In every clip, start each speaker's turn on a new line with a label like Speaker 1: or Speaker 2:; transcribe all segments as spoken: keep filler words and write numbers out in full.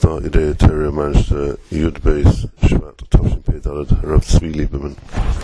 Speaker 1: da idee Terry managed the Yud base Shvat Tavshin Pedalad Rav Tzvi Lieberman.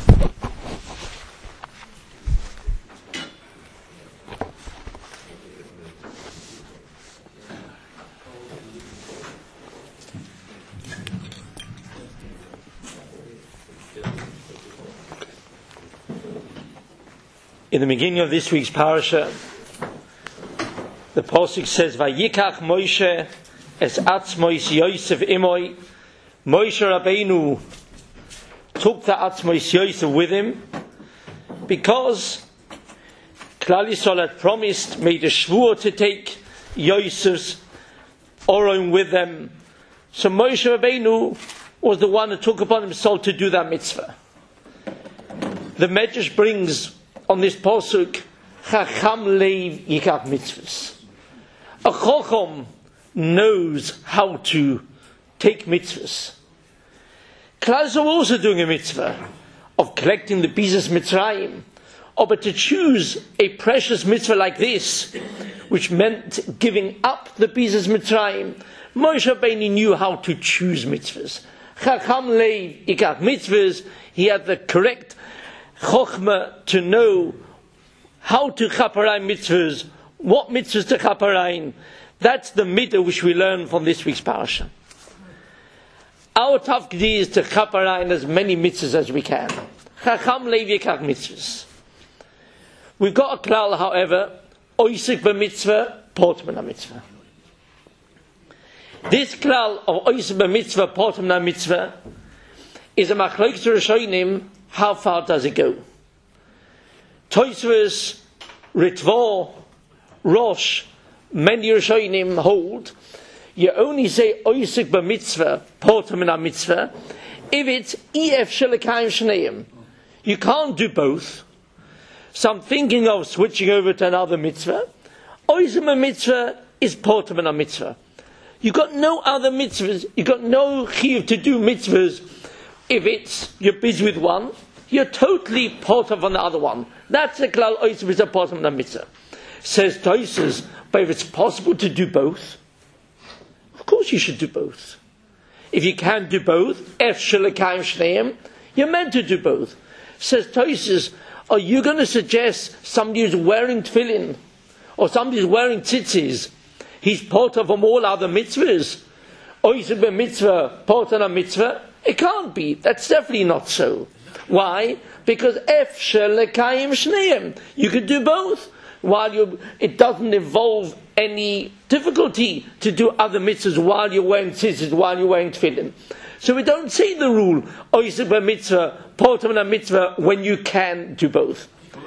Speaker 2: In the beginning of this week's parasha, the pasuk says, "Vayikach Moshe es atzmois Yosef imoi." Moshe Rabbeinu took the atzmois Yosef with him because Klal Yisrael had promised, made a shvur to take Yosef's oron with them. So Moshe Rabbeinu was the one who took upon himself to do that mitzvah. The Medrash brings on this pasuk, Chacham leiv yikach mitzvahs. A Chacham knows how to take mitzvahs. Klal Yisrael also doing a mitzvah of collecting the pieces Mitzrayim, or but to choose a precious mitzvah like this, which meant giving up the pieces Mitzrayim. Moshe Rabbeinu knew how to choose mitzvahs. Chacham leiv yikach mitzvahs. He had the correct Chochmah to know how to chaparayim mitzvahs, what mitzvahs to chaparayim. That's the mitzvah which we learn from this week's parasha. Our tafkid is to chaparayim as many mitzvahs as we can. Chacham leiv yikach mitzvahs. We've got a klal, however, oisik b'mitzvah, portam na mitzvah. This klal of oisik b'mitzvah, portam na mitzvah is a machlokes rishonim. How far does it go? Tosfos, Ritva, Rosh, many Rishonim hold, you only say oisik b'mitzvah, portam na mitzvah, if it's ef shelekayim shneim. You can't do both. So I'm thinking of switching over to another mitzvah. Oisik b'mitzvah is portam na mitzvah. You've got no other mitzvahs, you've got no chiyuv to do mitzvahs. If it's, you're busy with one, you're totally part of on the other one. That's the klal oisik is a part of the mitzvah. Says Tosfos, but if it's possible to do both, of course you should do both. If you can do both, ef shelekayim shneim, you're meant to do both. Says Tosfos, are you going to suggest somebody who's wearing tefillin, or somebody who's wearing tzitzis, he's part of them all other mitzvahs? Oisik b'mitzvah, part of a mitzvah? It can't be. That's definitely not so. Why? Because efshel lekayim shneim. You could do both. While you, it doesn't involve any difficulty to do other mitzvahs while you're wearing tzitzit, while you're wearing tefillin. So we don't say the rule oisik b'mitzvah, portam na mitzvah, when you can do both.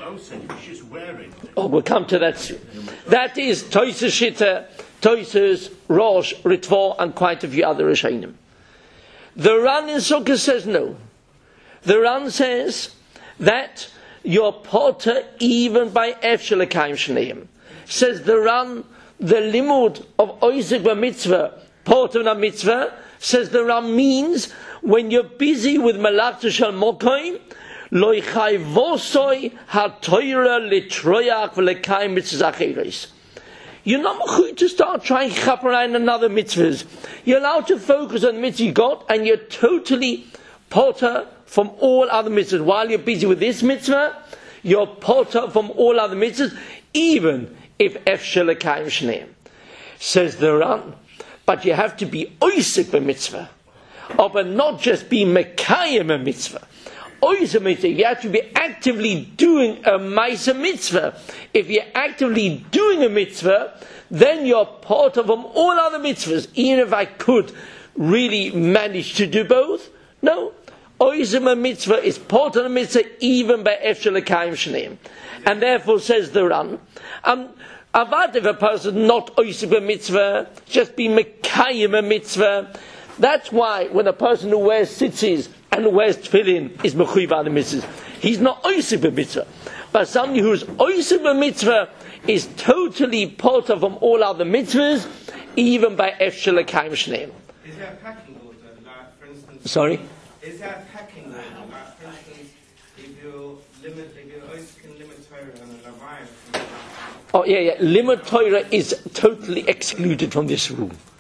Speaker 2: Oh, we'll come to that soon. That is Tosfos Shita, Tosfos, Rosh, Ritva, and quite a few other Rishonim. The Ran in Sukkah says no. The Ran says that you're potter even by ef shelekayim shneim. Says the Ran, the limud of oisik b'mitzvah, portam na mitzvah, says the Ran means when you're busy with malachta shel mokoim, lo chayvosoi ha'toira litroyach v'lekayim mitzvahs acheres. You're not going to start trying chaparayim another mitzvahs. You're allowed to focus on the mitzvah you got, and you're totally potter from all other mitzvahs. While you're busy with this mitzvah, you're potter from all other mitzvahs, even if ef shelekayim shneim. Says the Ran, but you have to be oisik b'mitzvah, or but not just be mekayim a mitzvah. Oisik mitzvah, you have to be actively doing a ma'aseh mitzvah. If you're actively doing a mitzvah, then you're part of them all other mitzvahs. Even if I could really manage to do both, no. Oisik mitzvah is part of the mitzvah even by ef shelekayim shneim. And therefore says the Ran, um, avad if a person not oisik mitzvah, just be mekayim a mitzvah. That's why when a person who wears tzitzis and who wears tefillin is mechuyev on the mitzvahs, he's not oisik b'mitzvah. But somebody who's oisik b'mitzvah is totally part of them all other mitzvahs, even by ef shelekayim shneim.
Speaker 3: Is there a packing order, like, for instance?
Speaker 2: Sorry?
Speaker 3: Is there a packing order, like, for instance, if you limit, if you oisik and limit Torah and a Leviathan?
Speaker 2: Oh yeah, yeah. Limud Torah is totally excluded from this rule.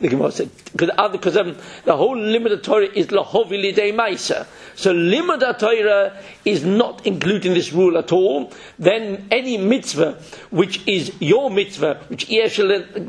Speaker 2: The Gemara said, because um, the whole limud Torah is lahovi lidei maisa. So limud Torah is not including this rule at all. Then any mitzvah, which is your mitzvah, which so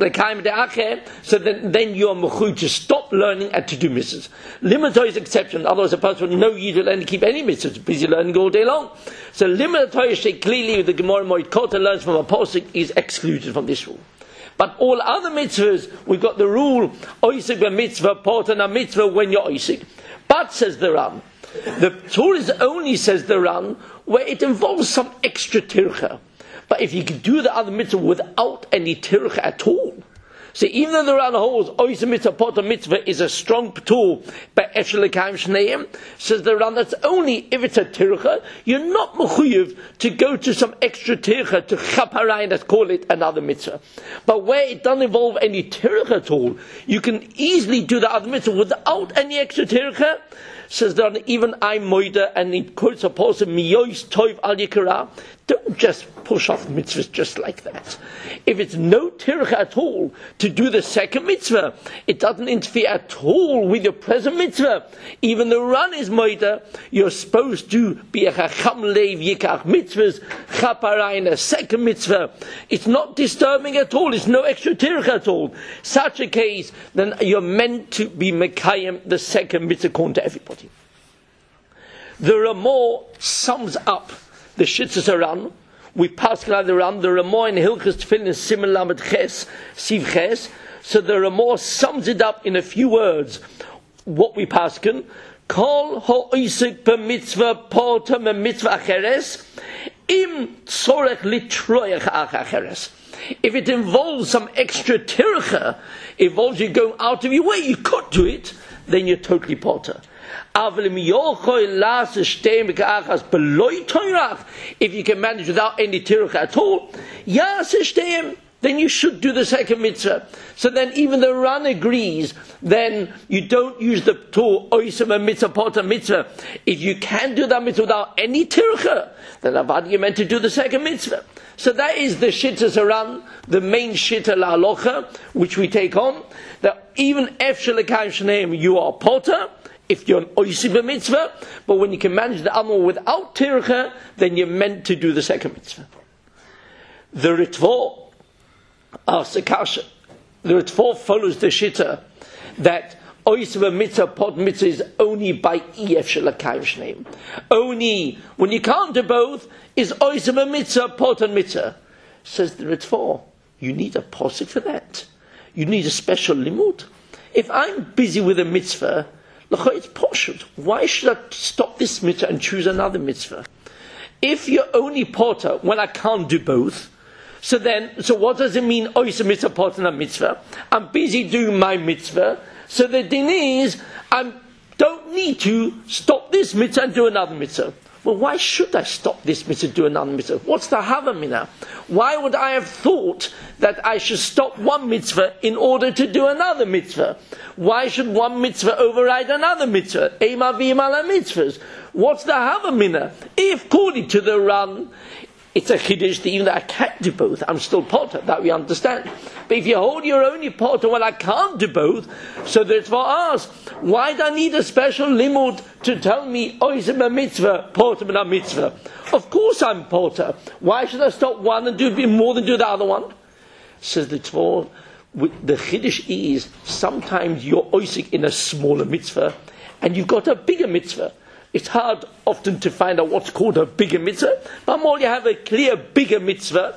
Speaker 2: then, then you're mechuyev to stop learning and to do mitzvahs. Limud Torah is exception. Otherwise, a person would know you to learn to keep any mitzvahs, busy learning all day long. So limud Torah say clearly the Gemara Moed Kota learns from a pasuk is excluded from this rule. But all other mitzvahs, we've got the rule, oisik be mitzvah, portan a mitzvah when you're oisik. But, says the Ran, the Torah is only, says the Ran, where it involves some extra tircha. But if you can do the other mitzvah without any tircha at all, so even though the Ran holds oisik mitzvah, portan mitzvah is a strong tool, but efshel l'kaim shneim, says the Ran, that's only if it's a tircha, you're not mechuyev to go to some extra tircha to chaparayim, let's call it another mitzvah. But where it doesn't involve any tircha at all, you can easily do the other mitzvah without any extra tircha. Says that even I moida, and it quotes a pasuk miyois toiv al yikara. Don't just push off mitzvahs just like that. If it's no tircha at all to do the second mitzvah, it doesn't interfere at all with your present mitzvah. Even the Ran is moida, you're supposed to be a chacham leiv yikach mitzvahs chaparayim a second mitzvah. It's not disturbing at all. It's no extra tircha at all. Such a case, then you're meant to be mekayim the second mitzvah according to everybody. The Ramah sums up the Shitzas Aran. We pass the Ran, the Ramah in Hilchas Tefillin Siman Lamed Ches, Siv Ches. So the Ramah sums it up in a few words. What we paskin, Kol ha'oisik b'mitzvah porta mitzvah acheres, im tzorech litroyach acheres. If it involves some extra tircha, involves you going out of your way, you could do it, then you're totally porta. If you can manage without any tircha at all, then you should do the second mitzvah. So then even the Ran agrees, then you don't use the tool, oisem mitzvah, porta mitzvah. If you can do that mitzvah without any tircha, then avad you're meant to do the second mitzvah. So that is the Shitas Aran, the main Shita la'alocha, which we take on, that even efshel l'kaim shneim, you are porta, if you're an oisib mitzvah, but when you can manage the amal without tircha, then you're meant to do the second mitzvah. The Ritva asks the kasha. The Ritva follows the Shita that oisib mitzvah, pot mitzvah is only by ef shelakayim shneim. Only when you can't do both is oisib mitzvah, pot and mitzvah. Says the Ritva, you need a posik for that. You need a special limud. If I'm busy with a mitzvah, it's poshut. Why should I stop this mitzvah and choose another mitzvah? If you're only porter, well, I can't do both. So then, so what does it mean? Oh, it's a mitzvah, porter, and a mitzvah. I'm busy doing my mitzvah. So the thing is, I don't need to stop this mitzvah and do another mitzvah. Well, why should I stop this mitzvah and do another mitzvah? What's the havamina? Why would I have thought that I should stop one mitzvah in order to do another mitzvah? Why should one mitzvah override another mitzvah? Eima v'imala mitzvahs. What's the havamina? If, according to the Ran, it's a chiddush that even though I can't do both, I'm still potter, that we understand. But if you hold your only potter, well, I can't do both, so that's for us. Why do I need a special limud to tell me, oh, it's a mitzvah, potter and a mitzvah? Of course I'm potter. Why should I stop one and do more than do the other one? Says the Tvor, the chiddush is, sometimes you're oisik in a smaller mitzvah, and you've got a bigger mitzvah. It's hard often to find out what's called a bigger mitzvah. But more you have a clear bigger mitzvah,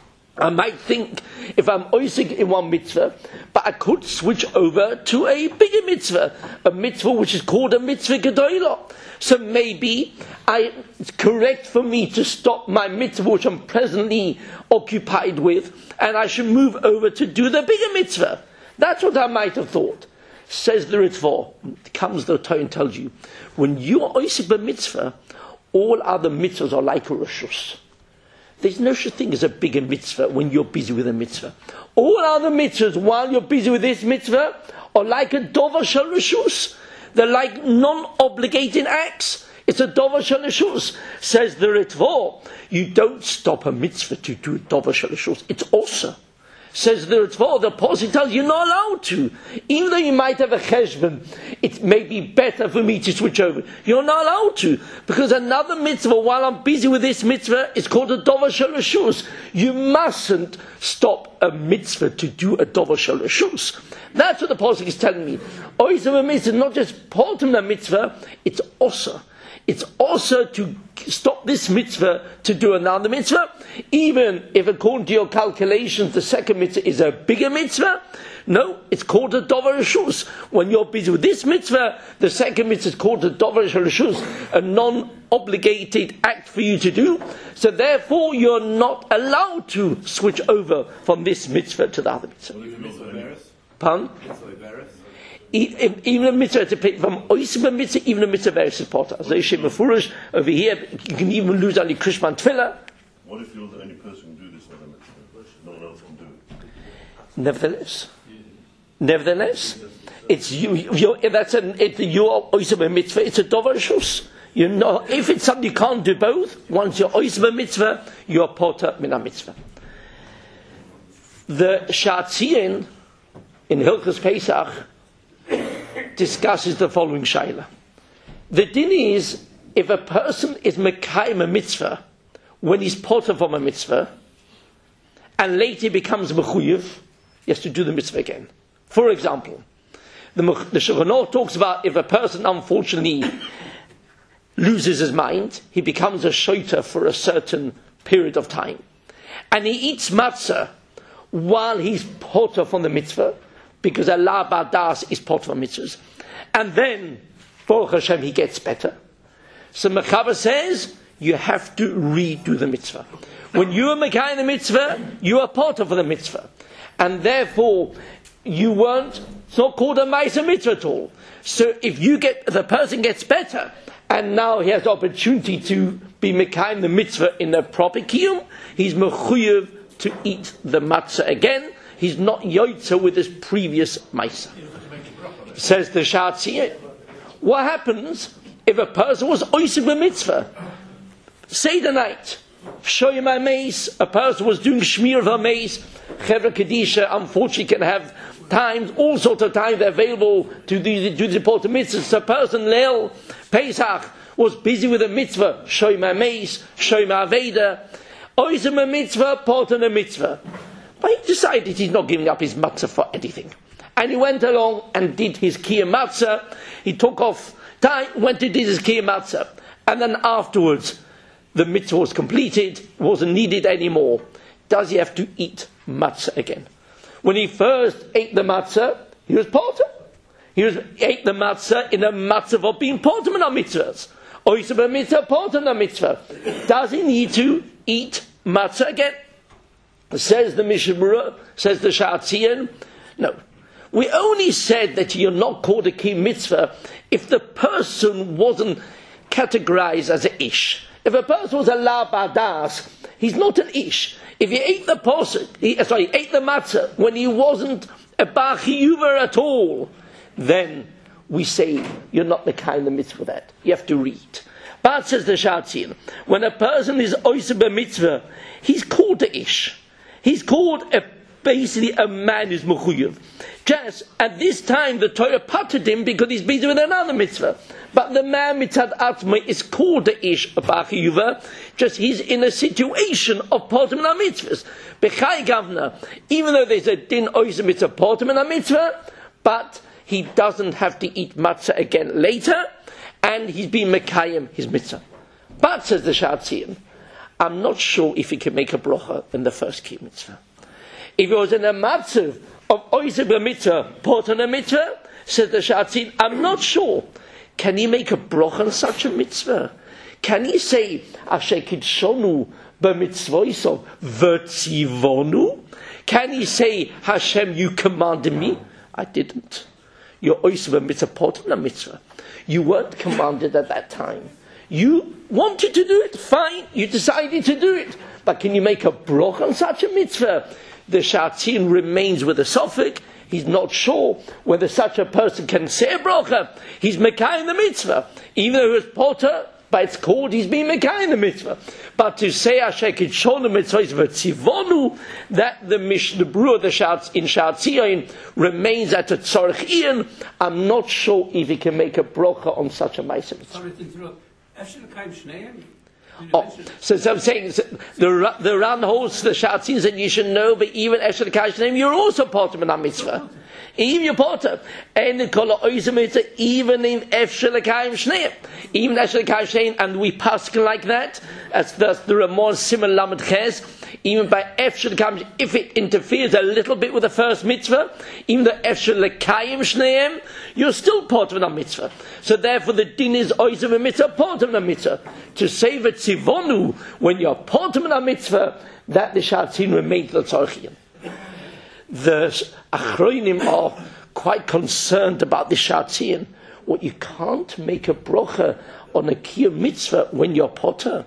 Speaker 2: I might think if I'm oisig in one mitzvah, but I could switch over to a bigger mitzvah, a mitzvah which is called a mitzvah gedolah. So maybe I, it's correct for me to stop my mitzvah which I'm presently occupied with, and I should move over to do the bigger mitzvah. That's what I might have thought. Says the Ritva, comes the Torah and tells you, when you are oisik b'mitzvah, all other mitzvahs are like a reshus. There's no such thing as a bigger mitzvah when you're busy with a mitzvah. All other mitzvahs, while you're busy with this mitzvah, are like a dover shel reshus. They're like non-obligating acts. It's a dover shel reshus. Says the Ritva, you don't stop a mitzvah to do a dover shel reshus. It's also. Says the Ritva, the Pasuk tells you you're not allowed to. Even though you might have a cheshbon, it may be better for me to switch over. You're not allowed to. Because another mitzvah, while I'm busy with this mitzvah, is called a dover shel reshus. You mustn't stop a mitzvah to do a dover shel reshus. That's what the Pasuk is telling me. Oisem mitzvah is not just part of the mitzvah, it's also. It's also to stop this mitzvah to do another mitzvah, even if according to your calculations the second mitzvah is a bigger mitzvah. No, it's called a dover reshus. When you're busy with this mitzvah, the second mitzvah is called a dover reshus, a non-obligated act for you to do. So therefore you're not allowed to switch over from this mitzvah to the other mitzvah. Pardon? Even a mitzvah to pay from oisem mitzvah, even a mitzvah very important. As they say before, over here you can even lose only Krishman Tefillah.
Speaker 1: What if you're the only person who can do this other mitzvah? No one else can do it.
Speaker 2: Nevertheless, nevertheless, it's you. You're, that's an it, your oisem mitzvah. It's a dover reshus. You know, if it's something you can't do both, once you're oisem mitzvah, you're poter min mitzvah. The Shatzion in Hilchos Pesach discusses the following shaila. The din is, if a person is mekayim a mitzvah when he's potter from a mitzvah, and later becomes mechuyev, he has to do the mitzvah again. For example, the, the Shulchan Aruch talks about if a person unfortunately loses his mind, he becomes a shoiter for a certain period of time, and he eats matzah while he's potter from the mitzvah, because Allah Badas is part of mitzvahs. And then, Baruch Hashem, he gets better. So Mechaber says, you have to redo the mitzvah. When you are Mekayim the mitzvah, you are part of the mitzvah. And therefore, you weren't, it's not called a Ma'aser mitzvah at all. So if you get, the person gets better, and now he has the opportunity to be Mekayim the mitzvah in a proper kiyum, he's mechuyev to eat the matzah again. He's not yoitzer with his previous Maisa. Says the Shatzion. What happens if a person was oisig b'mitzvah? Say the night, show my mace, a person was doing shmir of a mace, Chevra Kedisha, unfortunately can have times, all sorts of times available to do, do the important mitzvahs. So a person, Leil Pesach, was busy with a mitzvah, show my mace, show my Aveda, oisig a mitzvah, part of a mitzvah. But he decided he's not giving up his matzah for anything. And he went along and did his kiyum matzah. He took off time, went to do his kiyum matzah. And then afterwards, the mitzvah was completed, wasn't needed anymore. Does he have to eat matzah again? When he first ate the matzah, he was potter. He was, ate the matzah in a matzah of being potter in our mitzvahs. Or he's a mitzvah, potter in our mitzvah. Does he need to eat matzah again? Says the Mishnah, says the Shatzion, no. We only said that you're not called a key mitzvah if the person wasn't categorized as an ish. If a person was a la badas, he's not an ish. If he ate the posuk, he, sorry, ate the matzah when he wasn't a bar chiyuver at all, then we say you're not the kind of mitzvah that. You have to read. But says the Shatzion, when a person is oiseh b'mitzvah, he's called a ish. He's called a, basically a man who's mechuyev. Just at this time, the Torah patted him because he's busy with another mitzvah. But the man mitzad atma is called the ish of b'chiyuva. Just he's in a situation of potem and mitzvahs. B'chai gavna, even though there's a din oisem mitzvah potem and mitzvah, but he doesn't have to eat matzah again later, and he's been mekayim his mitzvah. But says the Shatzion, I'm not sure if he can make a brocha in the first key mitzvah. If he was in a matzav of oiseh b'mitzvah, poten a mitzvah, says the Shatzion, I'm not sure. Can he make a brocha on such a mitzvah? Can he say, Asher kidshonu b'mitzvoisav v'tzivonu? Can he say, Hashem, you commanded me? I didn't. You're oiseh b'mitzvah, poten a mitzvah. You weren't commanded at that time. You wanted to do it, fine, you decided to do it. But can you make a broch on such a mitzvah? The Shatzion remains with a suffix. He's not sure whether such a person can say a brocha. He's mekayim the mitzvah. Even though he was potter, but it's called he's being Mekayim the mitzvah. But to say Asher Kitshonu Mitzvahs V'Tzivonu, that the Mishnah Berurah the Shatz in Shatzion remains at a Tzorech Ian, I'm not sure if he can make a brocha on such a Ma'aseh mitzvah. Oh, so, so I'm saying so the the Ran holds the Shatzins and you should know, but even Esher Kashneim, you're also part of a mitzvah. Even your porter, and the Kol Oizah even in Esher Lekayim Shneim, even Esher Lekayim Shneim, and we pass like that. As thus there are more similar Lamed Ches. Even by Esher Lekayim, if it interferes a little bit with the first mitzvah, even the Esher Lekayim Shneim, you're still part of a mitzvah. So therefore, the din is Oizah a mitzvah, part of a mitzvah. To say that Tzivonu, when you're part of a mitzvah, that the Shatzin remains the Tzorchiyim. The Achronim are quite concerned about the Shatzin. What, you can't make a brocha on a Kiyum mitzvah when you're potter.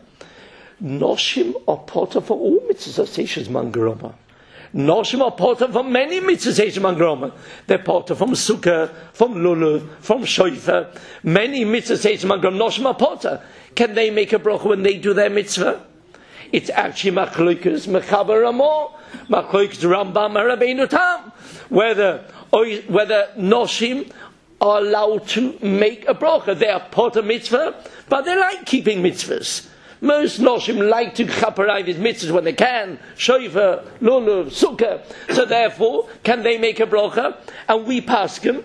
Speaker 2: Noshim are potter for all mitzvahs of Seishas Mangaroma. Noshim are potter for many mitzvahs of Seishas Mangaroma. They're potter from Sukkah, from Lulav, from Shoifa. Many mitzvahs of Seishas Mangaroma. Noshim are potter. Can they make a bracha when they do their mitzvah? It's actually Machlokas, Mechaber Ramah, Machlokas Rambam, Rabbeinu Tam. Whether, whether Noshim are allowed to make a bracha. They are part of mitzvah, but they like keeping mitzvahs. Most Noshim like to chaperai these mitzvahs when they can. Shoifa, Lulav, Sukkah. So therefore, can they make a bracha? And we paskin.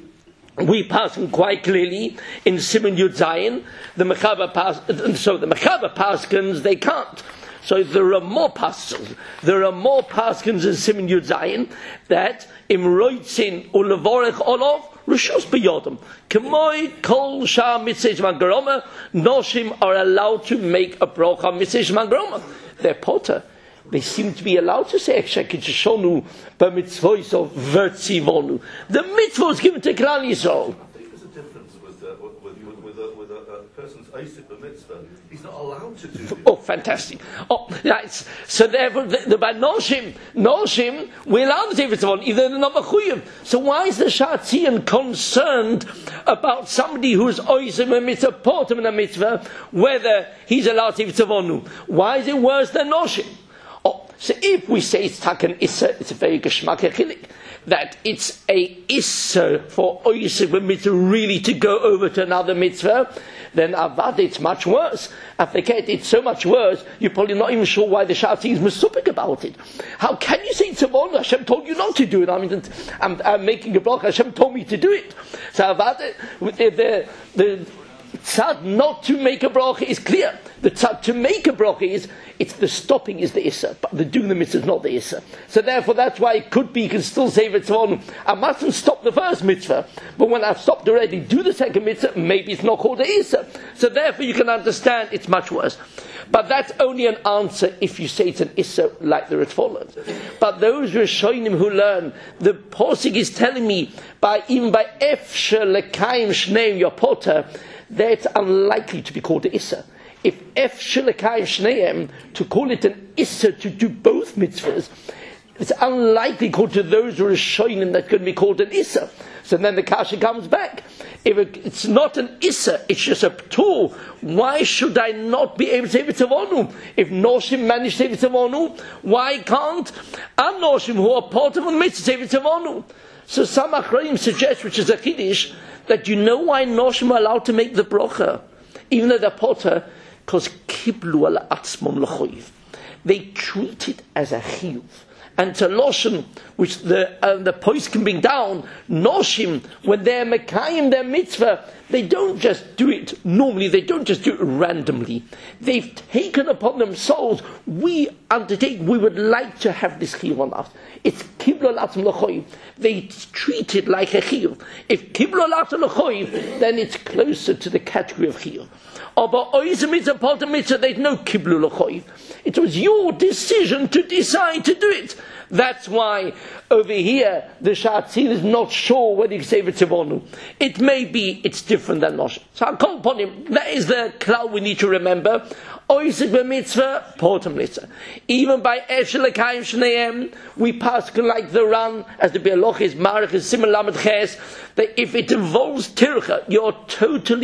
Speaker 2: We pass them quite clearly in Siman Yud Zayin. The Mechaber pass, so the Mechaber paskins they can't. So there are more paskins. There are more paskins in Siman Yud Zayin that imroitzin ulevorech olav rishus biyodem. K'moi kol shah mitzvah mangaroma. Noshim are allowed to make a brocha mitzvah mangaroma. They're potter. They seem to be allowed to say Esher Kitshonu by mitzvahs of Vertzivonu. The mitzvah was given to Klal Yisrael.
Speaker 1: I think there's a difference with, uh, with, with, with, a, with a, a person's Isaac the mitzvah. He's not allowed to do it.
Speaker 2: Oh, fantastic. Oh, nice. So therefore, the, the, by Noshim, Noshim, we're allowed to say Vertzivonu, even though they're not Mechuyim. So why is the Shatzian concerned about somebody who's Oizim a mitzvah, Portam in a mitzvah, whether he's allowed to say Vertzivonu? Why is it worse than Noshim? Oh, so if we say it's taken Isser, it's a very geschmack chilik, that it's a Isser for Oisib mitzvah really to go over to another mitzvah, then Avad it's much worse. Afterket, it's so much worse, you're probably not even sure why the Shati is musupik about it. How can you say it's a Tzivon? Hashem told you not to do it. I mean, I'm, I'm making a block, Hashem told me to do it. So Avad, the, the, the tzad not to make a bracha is clear. The tzad to make a bracha is, it's the stopping is the issa, but the doing the mitzvah is not the issa. So therefore that's why it could be, you can still say Vitzvon, I mustn't stop the first mitzvah, but when I've stopped already, do the second mitzvah, maybe it's not called the issa. So therefore you can understand it's much worse. But that's only an answer if you say it's an issa like the Ritvolas. But those Rishonim who learn, the Posig is telling me, by even by Efshe Lekayim Shneim your potter, that's unlikely to be called the issa. If F Shilakayim Shneim, to call it an Issa to do both mitzvahs, it's unlikely called to those who are Rishonim that can be called an Issa. So then the Kasha comes back. If it, it's not an Issa, it's just a P'tur, why should I not be able to say Vitzavonu? If Noshim manage to say Vitzavonu, why can't An-Noshim who are part of a mitzvah say Vitzavonu? So some Achrayim suggest, which is a Kiddush, that you know why Noshim are allowed to make the brocha, even though they're potter, because kiblu ala atzmon l'choyiv. They treat it as a chiyuv. And to Noshim, which the uh, the post can bring down, Noshim, when they're mekayim their mitzvah, they don't just do it normally, they don't just do it randomly. They've taken upon themselves, we undertake, we would like to have this chiyuv on us. It's kiblu ala atzmon l'choyiv. They treat it like a chiyuv. If kiblu ala atzmon l'choyiv, then it's closer to the category of chiyuv. But oizim mitzvah, part of mitzvah, there's no kiblu l'choyiv. It was your decision to decide to do it. That's why over here the Shatzin is not sure whether you can say Vitzavonu. It may be it's different than Nosh. So I'll call upon him. That is the cloud we need to remember. Oizim mitzvah, portam mitzvah. Even by Efshel Lekayim Shneim, we pass like the Ran, as the Be'aloch is Marach is similar Lamed Ches, that if it involves Tircha, you're totally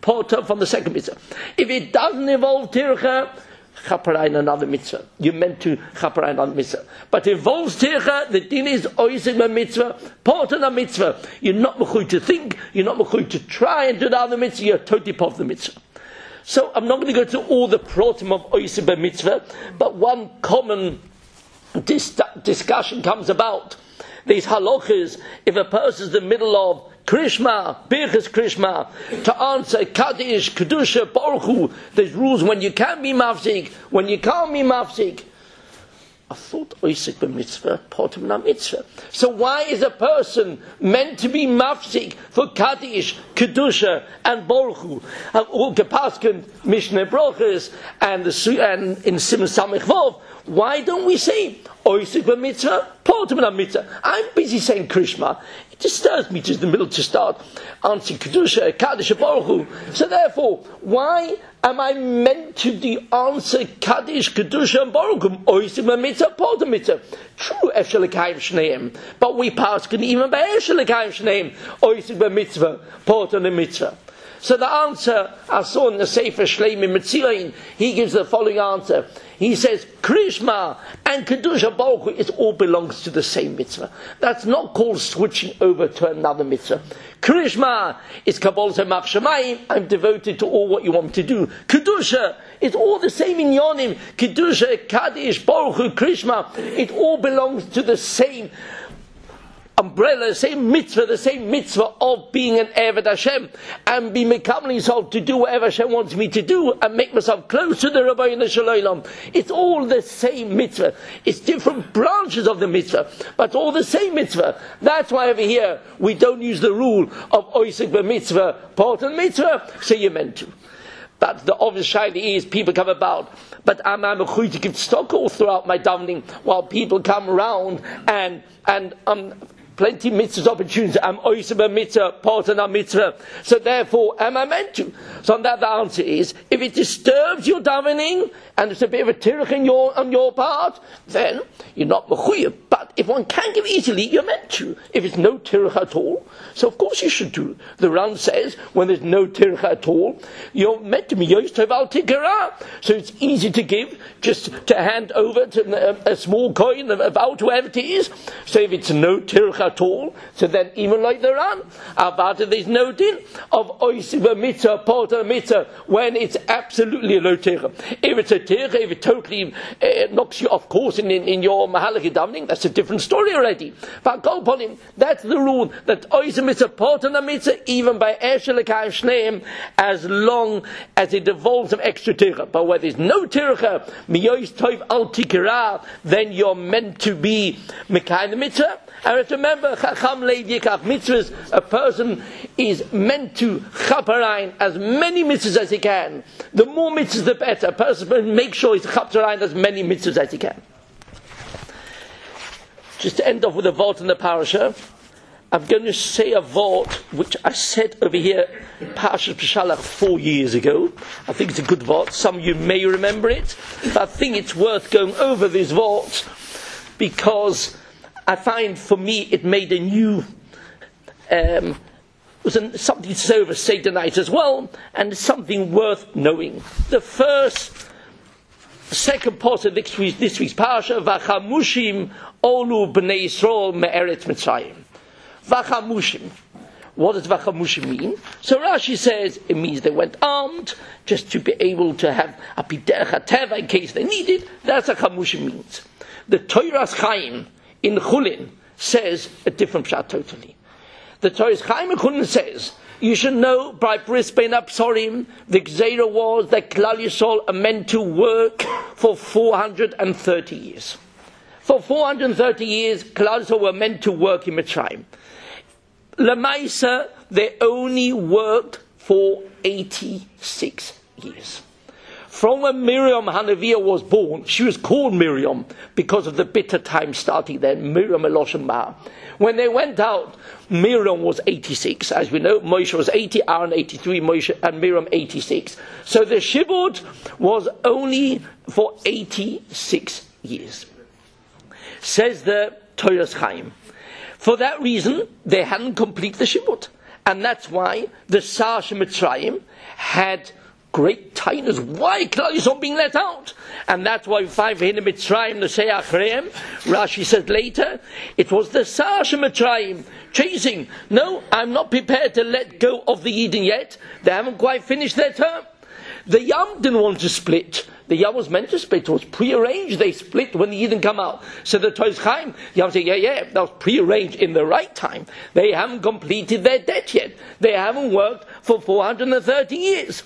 Speaker 2: potter from the second mitzvah. If it doesn't involve tircha, chaperein another mitzvah. You're meant to chaperein another mitzvah. But it involves tircha, the din is oisik a mitzvah, potter a mitzvah. You're not mechuy to think, you're not mechuy to try and do the other mitzvah, you're totally pov the mitzvah. So I'm not going to go to all the protim of oisik a mitzvah, but one common dis- discussion comes about. These halachas, if a person is in the middle of Krishma, Birchas Krishma, to answer Kaddish, Kedusha, Baruch Hu, there's rules when you can be mafsik, when you can't be mafsik. I thought oisik b'mitzvah, potem na mitzvah. So why is a person meant to be mafsik for Kaddish, Kedusha, and Baruch Hu? All Gepasken, Mishnah Brochus, and the and in Simon Samech Vov. Why don't we say oisik b'mitzvah, potem na mitzvah? I'm busy saying Krishma. It disturbs me just in the middle to start answering Kedusha, Kaddish, Baruch Hu. So therefore, why am I meant to the answer Kaddish, Kedusha, and Baruch Hu? Oisik mitzvah, potem mitzvah. True, Efshel Lekayim Shneim, but we pass can even by Efshel Lekayim Shneim, oisik mitzvah, potem mitzvah. So the answer, I saw in the Sefer Shleimi Metzilain, he gives the following answer. He says, Krishma and Kedusha Baruch Hu, it all belongs to the same mitzvah. That's not called switching over to another mitzvah. Krishma is Kabbalah Zemach Shemayim, I'm devoted to all what you want me to do. Kedusha, it's all the same in Yonim. Kedusha, Kaddish, Baruch Hu, Krishma, it all belongs to the same umbrella, the same mitzvah, the same mitzvah of being an Eved Hashem and be mekabel himself to do whatever Hashem wants me to do and make myself close to the Rabbeinu Shalom. It's all the same mitzvah. It's different branches of the mitzvah, but all the same mitzvah. That's why over here we don't use the rule of oisik b'mitzvah, potem mitzvah, so you're meant to. But the obvious shayla is people come about, but am I mechuy to give stock all throughout my davening while people come around and and um plenty mitzvahs opportunities. I'm oisik b'mitzvah, potem na mitzvah. So therefore, am I meant to? So on that the answer is, if it disturbs your davening and it's a bit of a tirach in your on your part, then you're not mechuyev. But if one can give easily, you're meant to. If it's no tirach at all, so of course you should do. The Ran says when there's no tirach at all, you're meant to be yois tov al tikara. So it's easy to give, just to hand over to a, a small coin about whoever it is. So if it's no tirach at all, so then even like the Ran, about there's no din of oisik b'mitzvah, potem mitzvah, when it's absolutely a no tirach. If it's a tirach, if it totally uh, knocks you off course in, in, in your mahalach davening, that's a different story already. But go upon him, that's the rule, that oisik mitzvah, potem mitzvah, even by Efshel Lekayim Shneim, as long as it involves some extra tirach. But where there's no tirach, miyois tov al tikara, then you're meant to be mekayim the mitzvah. And remember, chacham leidikach mitzvahs, a person is meant to chaperein as many mitzvahs as he can. The more mitzvahs, the better. A person make sure he's chaperein as many mitzvahs as he can. Just to end off with a vault in the parasha, I'm going to say a vault which I said over here, Parashat Peshalach, four years ago. I think it's a good vault. Some of you may remember it, but I think it's worth going over this vault because I find for me it made a new, um, was an, something to say over Seder night as well, and it's something worth knowing. The first, second part of this week's, this week's parasha, Vachamushim olu b'nei Yisrael me'eretz Mitzrayim. Vachamushim. What does Vachamushim mean? So Rashi says it means they went armed just to be able to have a piderech hateva in case they needed. That's what Vachamushim means. The Toras Chaim in Chulin says a different pshat totally. The Toras Chaim in Chulin says, you should know by Bris Ben Absorim, the Gzeira was that Klal Yisrael are meant to work for four hundred thirty years. For four hundred thirty years, Klal Yisrael were meant to work in Mitzrayim. Lamaisa, they only worked for eighty-six years. From when Miriam Hanaviah was born, she was called Miriam because of the bitter time starting then, Miriam Eloshem Ma. When they went out, Miriam was eighty-six. As we know, Moshe was eighty, Aaron eighty-three, Moshe and Miriam eighty-six. So the Shibud was only for eighty-six years. Says the Toras Chaim. For that reason, they hadn't completed the Shibud. And that's why the Sar Mitzrayim had great tightness. Why Klal Yisrael being let out? And that's why five in Mitzrayim the say Achreim. Rashi says later, it was the Sar Mitzrayim chasing. No, I'm not prepared to let go of the Eden yet. They haven't quite finished their term. The Yam didn't want to split. The Yam was meant to split. It was prearranged. They split when the Eden come out. So the Toys Chaim, the Yam said, yeah, yeah, that was prearranged in the right time. They haven't completed their debt yet. They haven't worked for four hundred thirty years.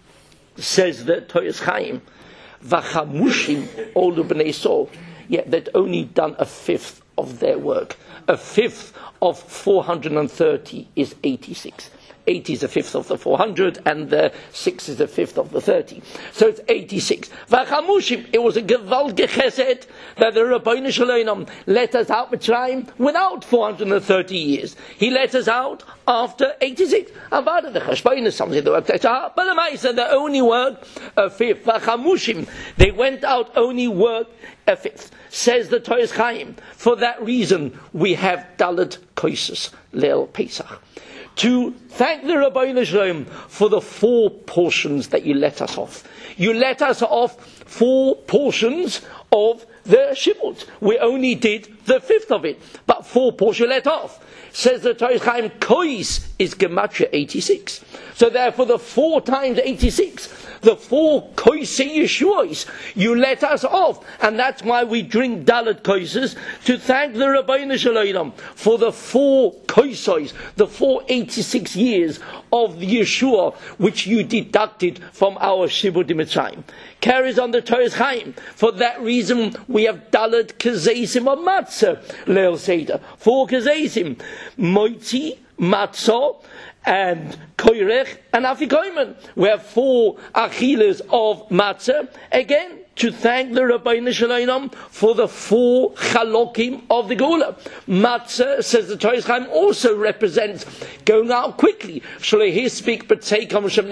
Speaker 2: Says the Toys Chaim, Vachamushim, all the Bnei Sol, yet they'd only done a fifth of their work. A fifth of four hundred thirty is eighty-six. eighty is a fifth of the four hundred, and the six is a fifth of the thirty. So it's eighty-six. Vachamushim, it was a gewaltige chesed that the Rabbeinu Shalom let us out Mitzrayim without four hundred thirty years. He let us out after eighty-six. Avada the Cheshbon, something that worked out. But the Maisa, they only worked a fifth. Vachamushim, they went out only worked a fifth. Says the Toys Chaim. For that reason, we have Dalet Koisus Leil Pesach. To thank the Rabbeinu Shalom for the four portions that you let us off. You let us off four portions of the Shibud. We only did the fifth of it, but four portions you let off. Says the Torah Chaim, Kois is Gematria eighty-six. So therefore the four times eighty-six, the four Koisei Yeshuos, you let us off. And that's why we drink Dalet Koises, to thank the Rabbeinu Shalom for the four Koisos, the four eighty-six years of the Yeshua, which you deducted from our Shibud Mitzrayim. Carries on the Torah Chaim. For that reason, we have Dalet Kazesim of Matzah, Leil Seder. Four Kazesim, Moitzi, Matzah, and Koirech, and Afikoimen. We have four Achilas of Matzah. Again, to thank the Rabbeinu Shalom for the four Chalokim of the Geula. Matzah, says the Torah Chaim, also represents going out quickly. Shalehi speak, but say,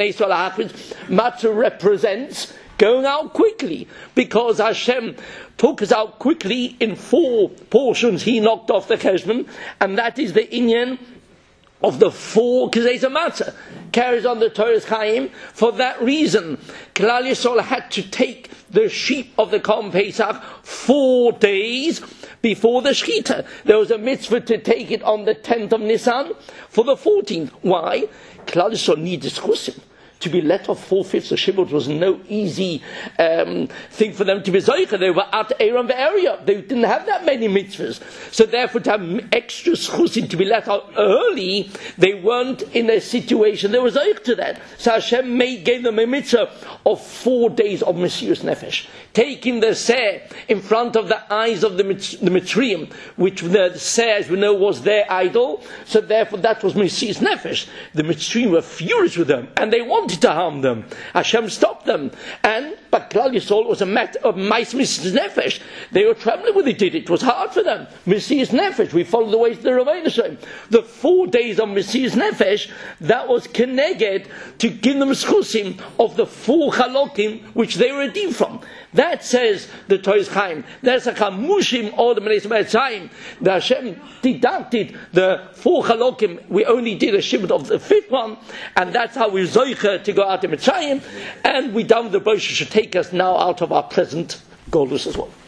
Speaker 2: Matzah represents going out quickly, because Hashem took us out quickly in four portions. He knocked off the cheshbon, and that is the inyan of the four Kazez Matzah. Carries on the Torah Chaim. For that reason, Klal Yisrael had to take the sheep of the Korban Pesach four days before the Shechita. There was a mitzvah to take it on the tenth of Nisan for the fourteenth. Why? Klal Yisrael needed chusim. To be let off four-fifths of Shibud was no easy um, thing for them to be Zoicha. They were at Aaron the area. They didn't have that many mitzvahs. So therefore, to have extra schusim to be let out early, they weren't in a situation that was Zoich to that. So Hashem made, gave them a mitzvah of four days of Mesiras Nefesh. Taking the Seh in front of the eyes of the, the Mitzrayim, which the Seh, as we know, was their idol. So therefore, that was Mesiras Nefesh. The Mitzrayim were furious with them, and they wanted to harm them. Hashem stopped them. And but Klal Yisrael was a matter of Mesiras Nefesh. They were trembling when they did it. It was hard for them. Mesiras Nefesh. We followed the ways of the Rabbeinu Shalom. The four days of Mesiras Nefesh, that was keneged to give them schusim of the four chalokim which they were redeemed from. That says the Torah Chaim. That's a chamushim or the Menes Mitzrayim. The Hashem deducted the four chalokim. We only did a shibud of the fifth one, and that's how we zoicha to go out of Mitzrayim. And we done the Moshe should take us now out of our present golus as well.